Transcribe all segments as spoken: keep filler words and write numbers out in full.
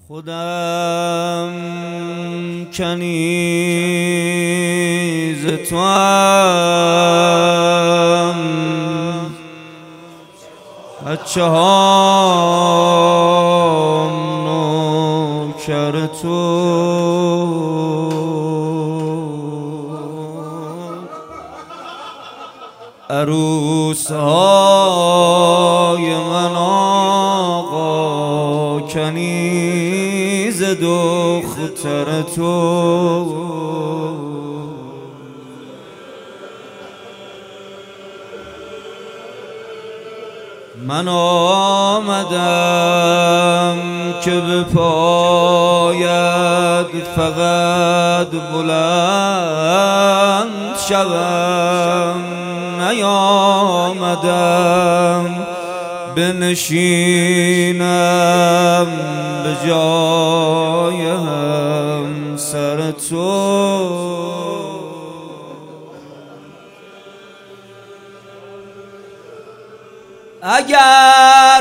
خودم کنیز توام، بچه هام نوکر تو، عروس های من آقا کنیز دختر تو. من آمدم که به پاید فقط بلند شوم، نیامدم بنشینم به جای همسر تو. اگر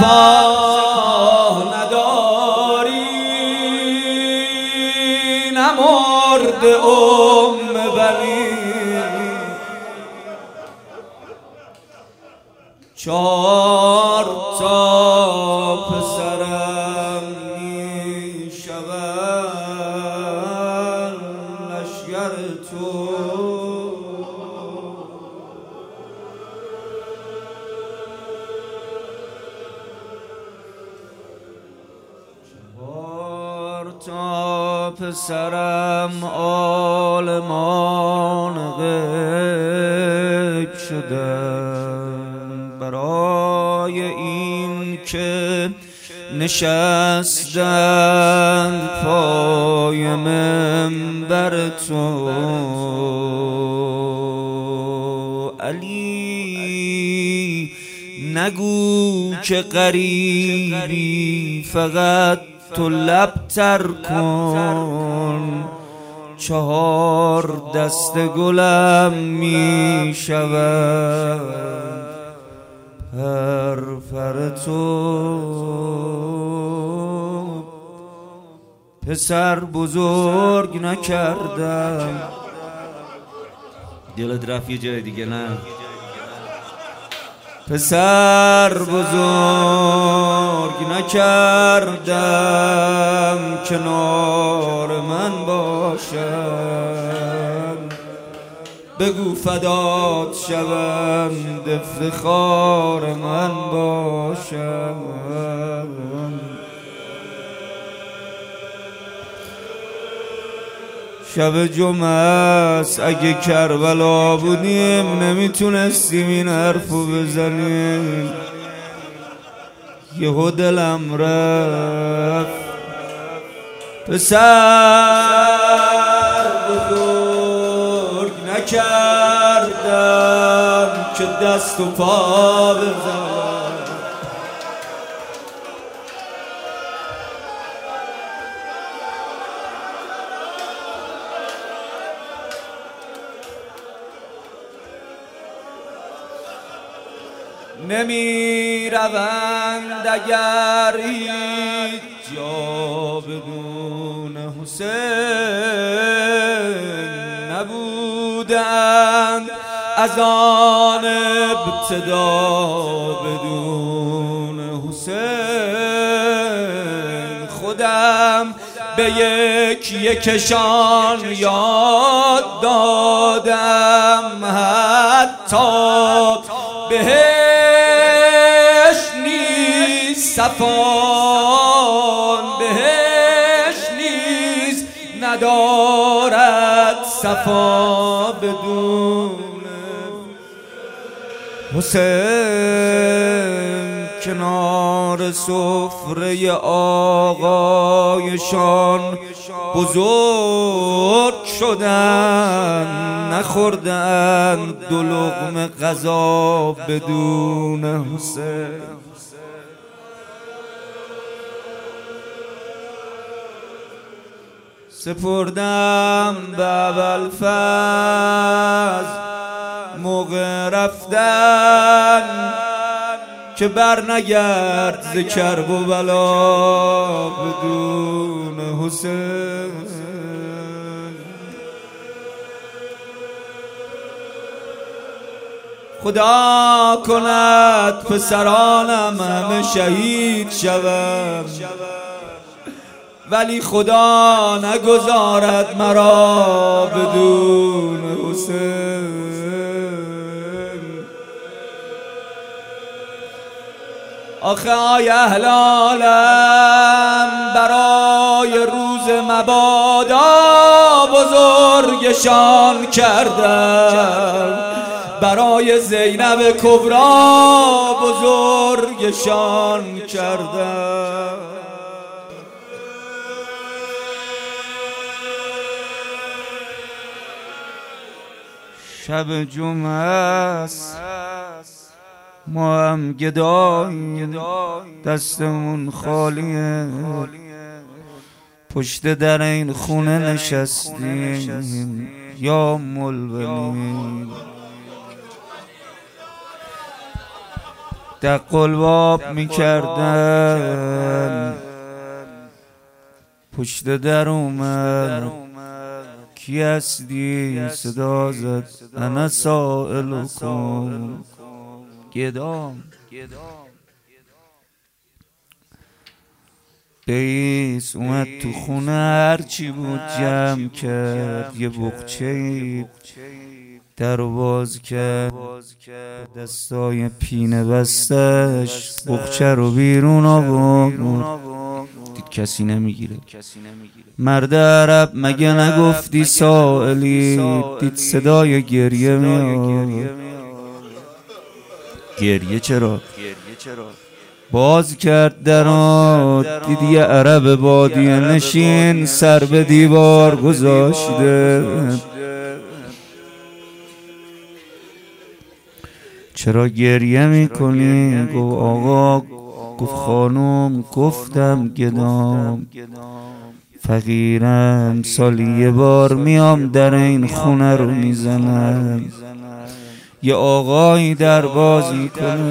سپاه نداری نمرد ام بنی، چار تا پسرم می شوند لشگر تو. تا پسرم عالمان غیب شدن، برای این که نشستند پای منبر تو. علی نگو که غریبی، فقط تو لب تر کن، چهار دست گلم می شود پر پر تو. پسر بزرگ نکردم، دلت رفت یه جای دیگه نه. پسر بزرگ نکردم کنار من باشم، بگو فدات شوم افتخار من باشم. شب جمعه است، اگه کربلا بودیم نمیتونستیم این حرفو بزنیم. یهو دلم رفت، پسر بزرگ نکردم که دست و پا بزنم. نمی روند اگر هیچ جا بدون حسین نبودند، از آن ابتدا بدون حسین. خودم به یک یکشان یاد دادم، حتی به صفان بهش نیز ندارد، صفا بدون حسین. کنار سفره آقایشان بزرگ شدن، نخوردن دو لقمه غذا بدون حسین. سپردم به ابوالفضل موقع رفتن که بر نگرد ز کرب و بلا بدون حسین. خدا کند پسرانم همه شهید شوم، ولی خدا نگذارد مرا بدون حسین. آخه آی اهل عالم برای روز مبادا بزرگشان کردم، برای زینب کبرا بزرگشان کردم. شب جمعه است ما هم گداییم، دستمون خالیه، پشت در این خونه نشستیم یا ملولیم. دق الباب میکردن، پشت در اومد کی هستی؟ صدا زد انا سائلکم. گدام بیس اومد تو خونه، هرچی بود جمع کرد، یه بخچه در باز کرد، دستای پینه بستش بخچه رو بیرون آورد. دید کسی نمیگیره. مرد عرب مگه نگفتی سائلی؟ دید صدای گریه میاد. گریه چرا؟ باز کرد درو، دید یه عرب بادیه نشین سر به دیوار گذاشته. چرا گریه میکنی؟ گفت آقا، گفت خانم، گفتم گدام، فقیرم، سالی یه بار میام در این خونه رو میزنم، یه آقایی در بازی کنه.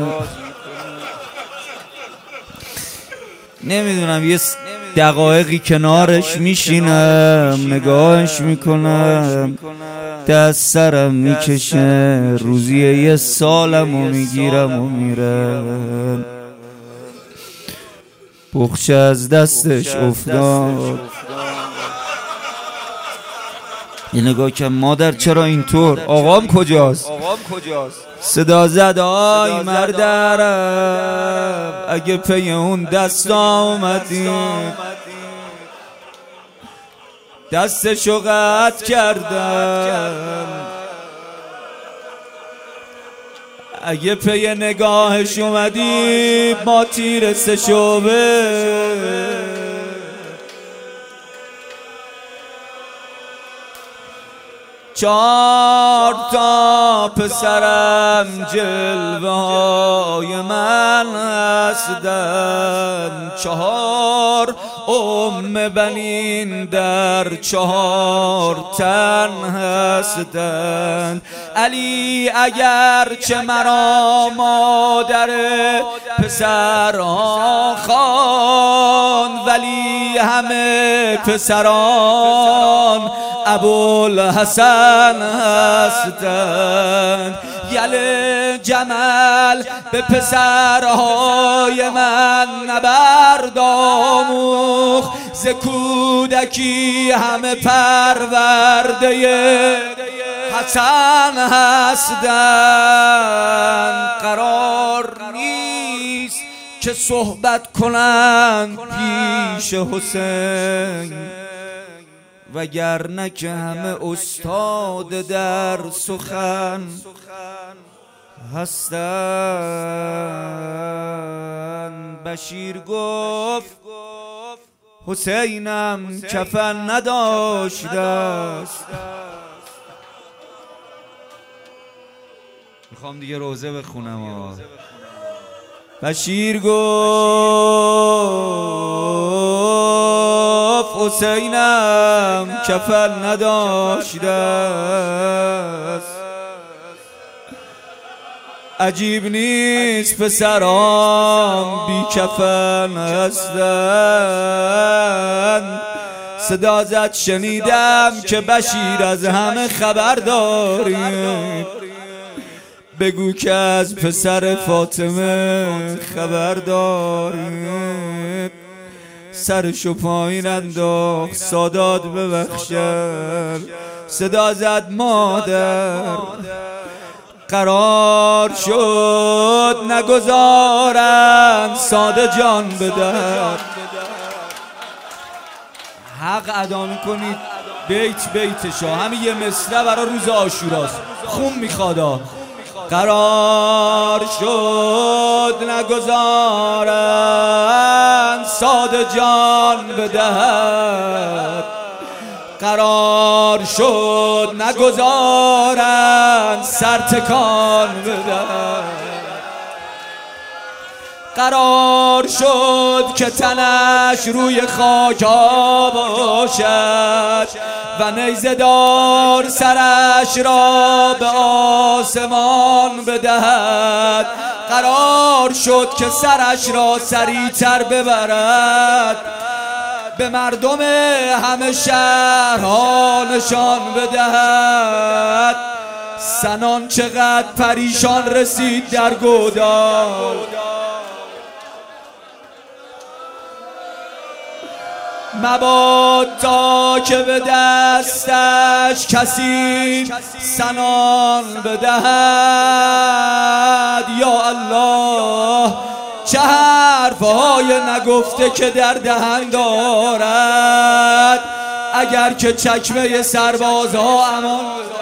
نمیدونم یه دقایقی کنارش میشینم، نگاهش میکنم، دست سرم میکشه، روزی یه سالم و میگیرم و میرم. بخچه از دستش افتاد. یه نگاه که مادر چرا اینطور؟ آقام کجاست؟ صدا زد آی مرد عرب، اگه پی اون دستا اومدی دستشو قطع کردم، اگه پی نگاهش اومدی ما تیر سه شعبه. چهار تا پسرم جلوه های من هستن، چهار ام بنین در چهار تن هستن. علی اگر چه مرا مادر پسرها خوان، ولی همه پسران ابوالحسن هستند. یل جمل به پسرهای من نبرد آموخت، ز کودکی همه پرورده حسن هستند. قرار نیست که صحبت کنند پیش حسین، وگرنه که همه استاد در سخن هستند. بشیر گفت حسینم کفن نداشته است. میخوام دیگه روزه بخونم. بشیر گفت حسینم کفن نداشته است. عجیب نیست پسران بی کفن هستند. صدا زد شنیدم که بشیر از همه خبر داری، بگو که از پسر فاطمه خبر داری. سرشو پایین انداخت سادات ببخشد، صدا زد مادر قرار شد نگذارن ساده جان بدهد. حق ادا میکنید بیت بیتشا، همین یه مصرع برای روز عاشوراست، خون میخوادا. قرار شد نگذارن ساده جان بدهد، قرار شد نگذارن سر تکان بدهد. قرار شد که تنش روی خاک باشد و نیزه دار سرش را به آسمان بدهد. قرار شد که سرش را سریعتر ببرد، به مردم همه شهرها نشان بدهد. سنان چقدر پریشان رسید در گودال، مباد تا که به دستش کسی سنان بدهد. یا الله چه حرفهای نگفته که در دهن دارد، اگر که چکمه سربازها امان بدهد.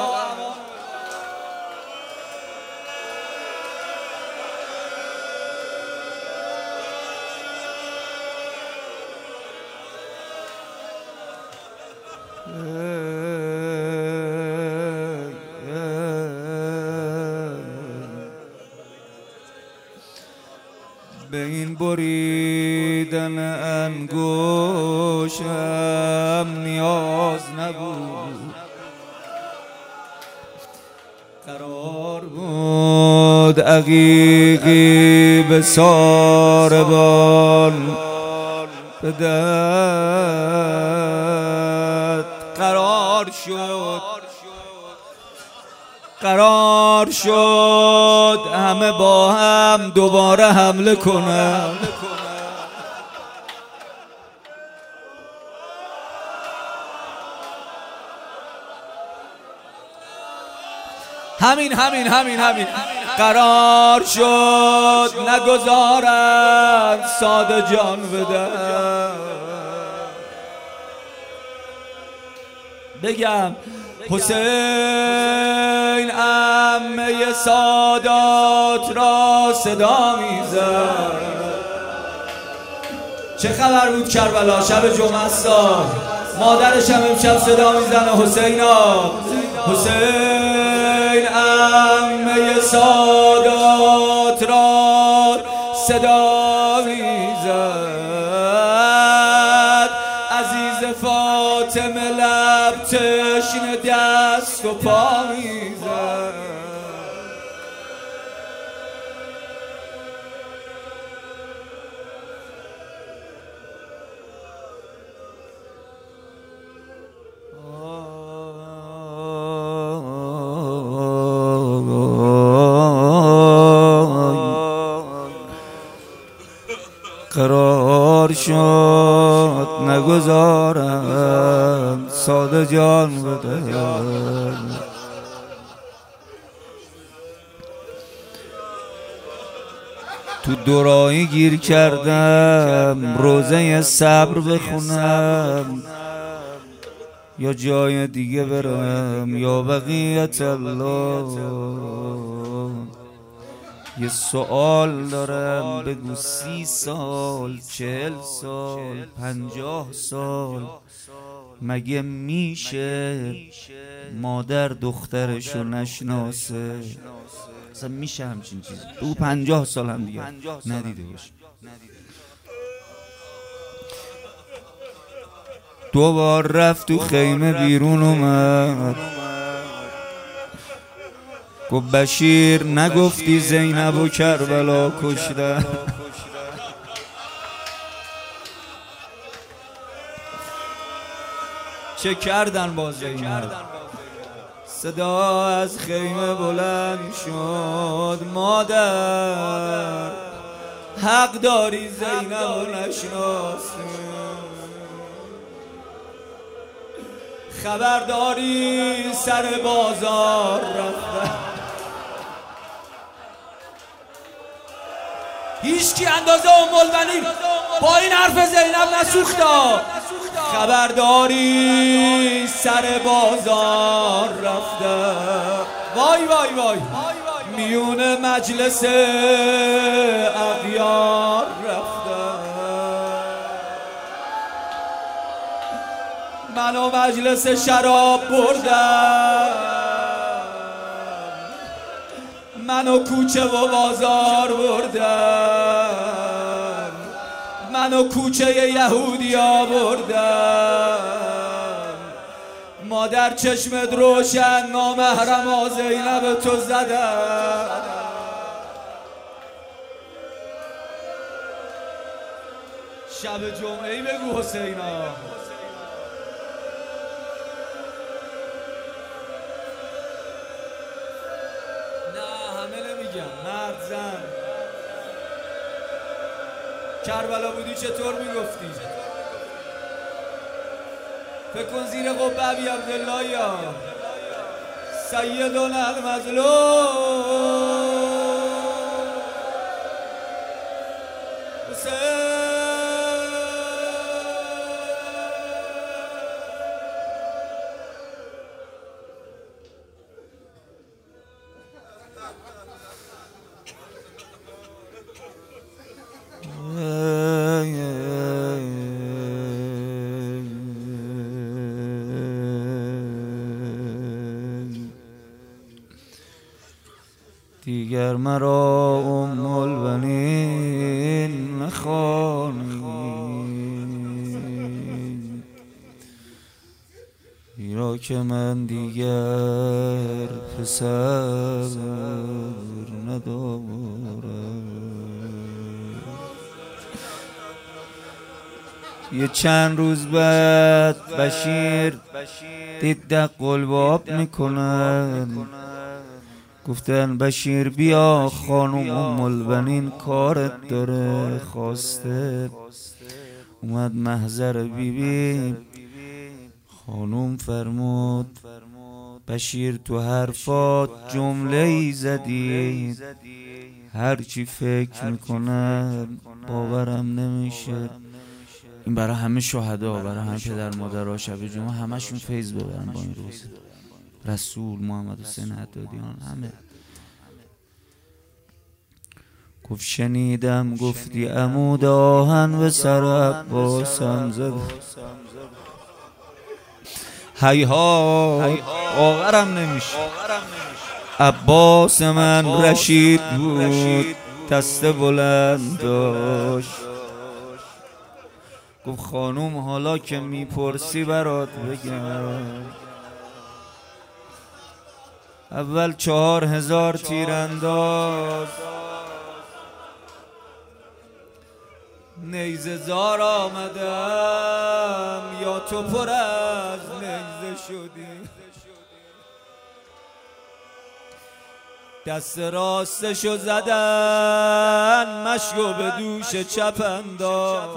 به این بریدن انگشتم نیاز نبود، قرار بود عقیقی به ساربان بدهد. قرار شد قرار شد همه با هم دوباره حمله کنند. همین همین همین همین قرار شد نگذارند ساده جان بدهد. بگم حسین عمه سادات را صدا میزد. چه خبر بود کربلا شب جمعه سال؟ مادرش هم امشب صدا میزنه حسینا. حسین عمه سادات را صدا میزد. عزیز فاطمه لب تشنه دست و پا میزد. قرار شد نگذارم ساده جان بدهد. تو دورایی گیر کردم روزه صبر بخونم، یا جای دیگه برم یا بقیت الله. یه سوال دارم بگو، سی سال چهل سال پنجاه سال مگه میشه مادر دخترشو نشناسه؟ اصلا میشه همچین چیزی؟ بگو پنجاه سال هم دیگه ندیده باشه. دو بار رفت تو خیمه بیرون اومد، گفت بشیر نگفتی زینب و کربلا کشتن. چه کردن با زینب؟ صدا از خیمه بلند شد مادر حق داری زینب و نشناسی، خبرداری سر بازار رفته. هیچ کی اندازه ام البنین با این حرف زینب نسوختا. خبرداری سر بازار رفته. وای وای وای میون مجلس اغیار رفته. منو مجلس شراب بردم، منو کوچه و بازار بردم، منو کوچه یهودیا بردم. مادر چشمت روشن نامحرما زینب تو زدم. شب جمعه‌ای بگو حسینا. مرد زن کربلا بودی چطور میگفتی؟ فکر کن زیر قبه ابی عبدالله یا سیدنا المظلوم حسین. دیگر مرا ام البنین نخوانی، ایرا که من دیگر پسر ندارم. یه چند روز بعد بشیر دید دق قلباب میکنن. گفتن بشیر بیا خانم ام البنین کارت داره خواسته. اومد محضر بیبی. خانم فرمود بشیر تو حرفات جمله ای زدی هرچی فکر میکنم باورم نمیشه. این برای همه شهدا، برای همه پدر مادرها شب جمعه همشون فیض ببرن با این روز. رسول محمد حسین حدادیان همه. گفت شنیدم گفتی عمود آهن به سر عباسم زد. هیها باورم نمیشه. عباس من رشید بود دست بلند داشت. گفت خانوم حالا که میپرسی برات بگم. اول چهار هزار تیرانداز نیزه زار آمدم یا تو پر از نیزه شدی. دست راستشو زدن مشکو به دوش چپ انداخت.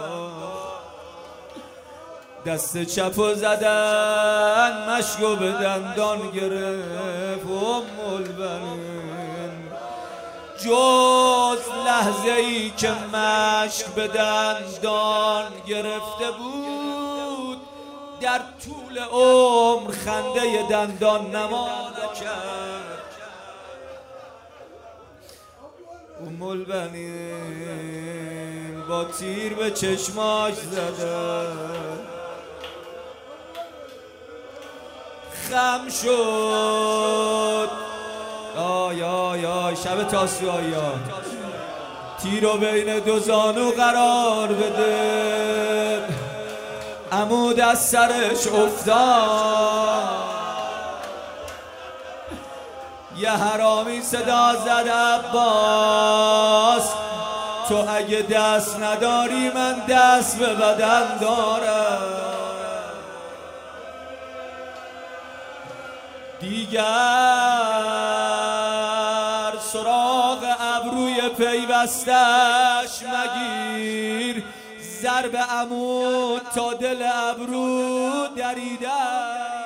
دست چپو زدن مشکو به دندان گرفت. ام البنین جز لحظه ای که مشک به دندان گرفته بود در طول عمر خنده دندان نما نکرد. ام البنین با تیر به چشماش زده. خم شد آی آی آی شب تاسوعایی ها. تیرو بین دو زانو قرار بده. عمود از سرش افتاد. یه حرامی صدا زد عباس تو اگه دست نداری من دست به بدن دارم. دیگر سراغ ابروی پیوستش مگیر، ضرب عمود تا دل ابرو دریده.